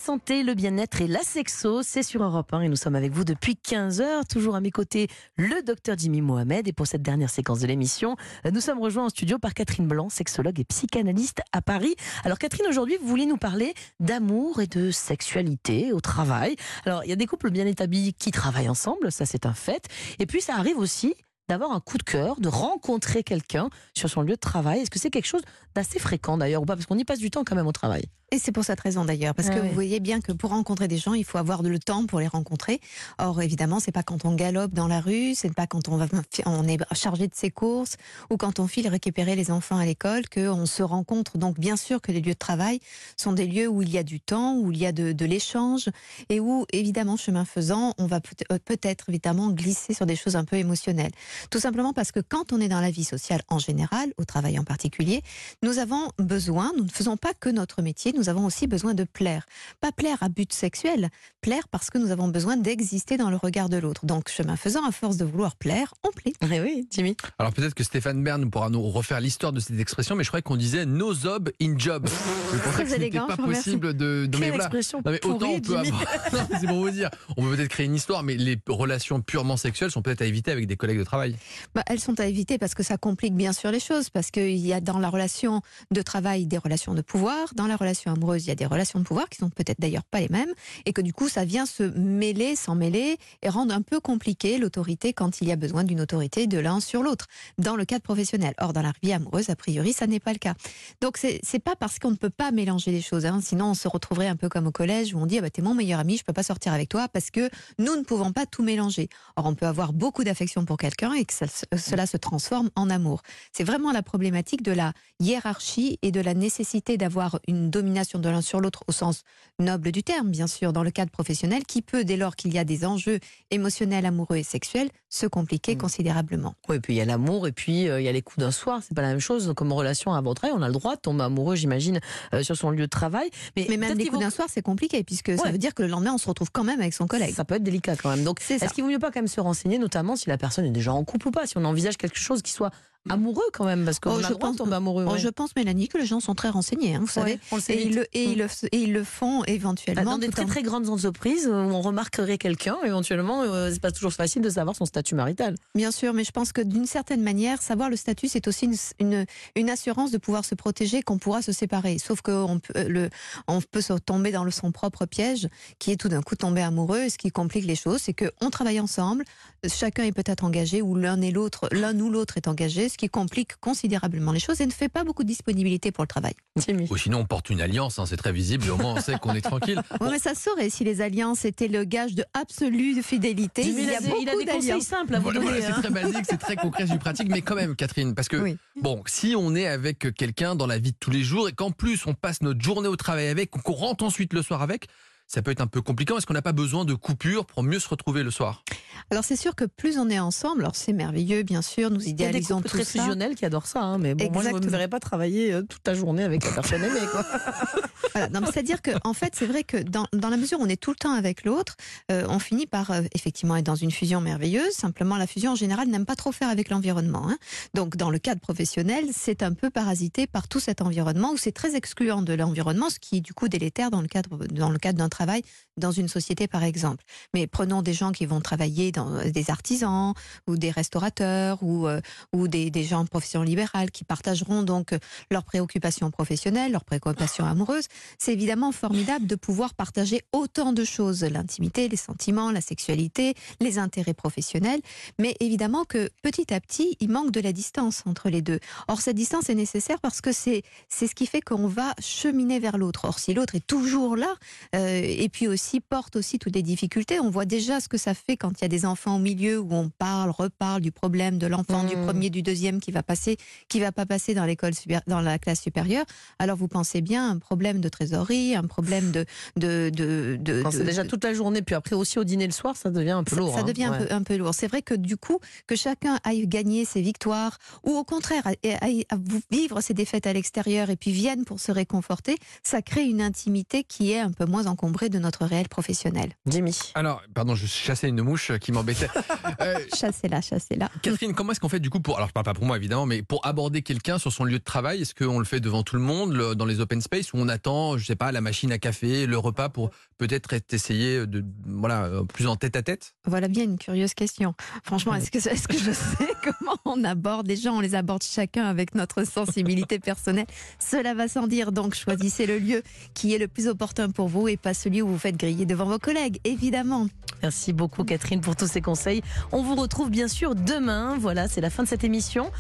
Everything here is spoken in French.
santé, le bien-être et la sexo, c'est sur Europe 1 et nous sommes avec vous depuis 15h. Toujours à mes côtés, le docteur Jimmy Mohamed. Et pour cette dernière séquence de l'émission, nous sommes rejoints en studio par Catherine Blanc, sexologue et psychanalyste à Paris. Alors Catherine, aujourd'hui, vous voulez nous parler d'amour et de sexualité au travail. Alors, il y a des couples bien établis qui travaillent ensemble, ça c'est un fait. Et puis, ça arrive aussi d'avoir un coup de cœur, de rencontrer quelqu'un sur son lieu de travail. Est-ce que c'est quelque chose d'assez fréquent d'ailleurs ou pas? Parce qu'on y passe du temps quand même au travail. Et c'est pour cette raison d'ailleurs, parce que vous voyez bien que pour rencontrer des gens, il faut avoir le temps pour les rencontrer. Or évidemment, c'est pas quand on galope dans la rue, c'est pas quand on est chargé de ses courses ou quand on file récupérer les enfants à l'école qu'on se rencontre. Donc bien sûr que les lieux de travail sont des lieux où il y a du temps, où il y a de l'échange et où évidemment, chemin faisant, on va peut-être évidemment glisser sur des choses un peu émotionnelles. Tout simplement parce que quand on est dans la vie sociale en général, au travail en particulier, nous avons besoin, nous ne faisons pas que notre métier, nous avons aussi besoin de plaire. Pas plaire à but sexuel, plaire parce que nous avons besoin d'exister dans le regard de l'autre. Donc, chemin faisant, à force de vouloir plaire, on plaît. Eh oui, Jimmy. Alors peut-être que Stéphane Bern pourra nous refaire l'histoire de cette expression, mais je croyais qu'on disait no job in job. Je pensais que ce n'était pas possible de... Quelle expression pourrie, autant on peut Jimmy. avoir... Non, c'est pour vous dire. On peut peut-être créer une histoire, mais les relations purement sexuelles sont peut-être à éviter avec des collègues de travail. Elles sont à éviter parce que ça complique bien sûr les choses, parce qu'il y a dans la relation de travail des relations de pouvoir, dans la relation amoureuse il y a des relations de pouvoir qui sont peut-être d'ailleurs pas les mêmes, et que du coup ça vient s'en mêler et rendre un peu compliqué l'autorité quand il y a besoin d'une autorité de l'un sur l'autre, dans le cadre professionnel. Or dans la vie amoureuse, a priori, ça n'est pas le cas. Donc c'est pas parce qu'on ne peut pas mélanger les choses, sinon on se retrouverait un peu comme au collège où on dit t'es mon meilleur ami, je peux pas sortir avec toi parce que nous ne pouvons pas tout mélanger. Or on peut avoir beaucoup d'affection pour quelqu'un et que cela se transforme en amour. C'est vraiment la problématique de la hiérarchie et de la nécessité d'avoir une domination de l'un sur l'autre au sens noble du terme, bien sûr, dans le cadre professionnel, qui peut, dès lors qu'il y a des enjeux émotionnels, amoureux et sexuels, se compliquer considérablement. Oui, et puis il y a l'amour et puis il y a les coups d'un soir, c'est pas la même chose. Comme relation à votre travail, on a le droit de tomber amoureux, j'imagine, sur son lieu de travail. Mais même les coups d'un soir, c'est compliqué, puisque ça veut dire que le lendemain, on se retrouve quand même avec son collègue. Ça peut être délicat quand même. Donc, est-ce qu'il vaut mieux pas quand même se renseigner, notamment si la personne est déjà en couple ou pas, si on envisage quelque chose qui soit amoureux quand même, parce qu'on a le droit de tomber amoureux. Je pense, Mélanie, que les gens sont très renseignés, vous savez, on le sait et ils le font éventuellement. Dans des très grandes entreprises, où on remarquerait quelqu'un, éventuellement, c'est pas toujours facile de savoir son statut marital. Bien sûr, mais je pense que d'une certaine manière, savoir le statut, c'est aussi une assurance de pouvoir se protéger, qu'on pourra se séparer. Sauf qu'on peut se tomber dans son propre piège, qui est tout d'un coup tomber amoureux. Et ce qui complique les choses, c'est qu'on travaille ensemble, chacun est peut-être engagé, ou l'un ou l'autre est engagé, ce qui complique considérablement les choses et ne fait pas beaucoup de disponibilité pour le travail. Ou sinon on porte une alliance, c'est très visible, au moins on sait qu'on est tranquille. Oui, mais ça saurait si les alliances étaient le gage de absolue fidélité. Il a des conseils simples à vous donner. C'est très basique, c'est très concret, c'est du pratique, mais quand même Catherine, parce que si on est avec quelqu'un dans la vie de tous les jours et qu'en plus on passe notre journée au travail avec, qu'on rentre ensuite le soir avec, ça peut être un peu compliquant. Est-ce qu'on n'a pas besoin de coupures pour mieux se retrouver le soir? Alors c'est sûr que plus on est ensemble, alors c'est merveilleux bien sûr, nous idéalisons tout ça. Il y a des couples très fusionnels qui adorent ça, mais bon, moi je ne me verrais pas travailler toute la journée avec la personne aimée, quoi. Voilà, c'est-à-dire que en fait c'est vrai que dans la mesure où on est tout le temps avec l'autre, on finit par effectivement être dans une fusion merveilleuse. Simplement la fusion en général n'aime pas trop faire avec l'environnement. Donc dans le cadre professionnel, c'est un peu parasité par tout cet environnement où c'est très excluant de l'environnement, ce qui est du coup délétère dans le cadre d'un travail dans une société par exemple. Mais prenons des gens qui vont travailler dans des artisans ou des restaurateurs ou des gens en profession libérale qui partageront donc leurs préoccupations professionnelles, leurs préoccupations amoureuses. C'est évidemment formidable de pouvoir partager autant de choses, l'intimité, les sentiments, la sexualité, les intérêts professionnels, mais évidemment que petit à petit, il manque de la distance entre les deux. Or, cette distance est nécessaire parce que c'est ce qui fait qu'on va cheminer vers l'autre. Or, si l'autre est toujours là, et puis aussi porte aussi toutes les difficultés, on voit déjà ce que ça fait quand il y a des enfants au milieu où on reparle du problème de l'enfant, du premier, du deuxième qui va pas passer dans la classe supérieure. Alors vous pensez bien un problème de trésorerie, un problème c'est déjà toute la journée, puis après aussi au dîner le soir, ça devient un peu lourd. Ça devient un peu lourd. C'est vrai que du coup, que chacun aille gagner ses victoires, ou au contraire, aille vivre ses défaites à l'extérieur et puis vienne pour se réconforter, ça crée une intimité qui est un peu moins encombrante. dénombrer de notre réel professionnel. Jimmy. Alors, pardon, je chassais une mouche qui m'embêtait. Chassez-la. Catherine, comment est-ce qu'on fait du coup pour, alors je parle pas pour moi évidemment, mais pour aborder quelqu'un sur son lieu de travail? Est-ce qu'on le fait devant tout le monde, dans les open space, ou on attend, je sais pas, la machine à café, le repas pour peut-être essayer de, voilà, plus en tête à tête? Voilà bien une curieuse question. Franchement, est-ce que je sais comment on aborde les gens? On les aborde chacun avec notre sensibilité personnelle. Cela va sans dire, donc choisissez le lieu qui est le plus opportun pour vous et pas celui où vous faites griller devant vos collègues, évidemment. Merci beaucoup Catherine pour tous ces conseils. On vous retrouve bien sûr demain. Voilà, c'est la fin de cette émission.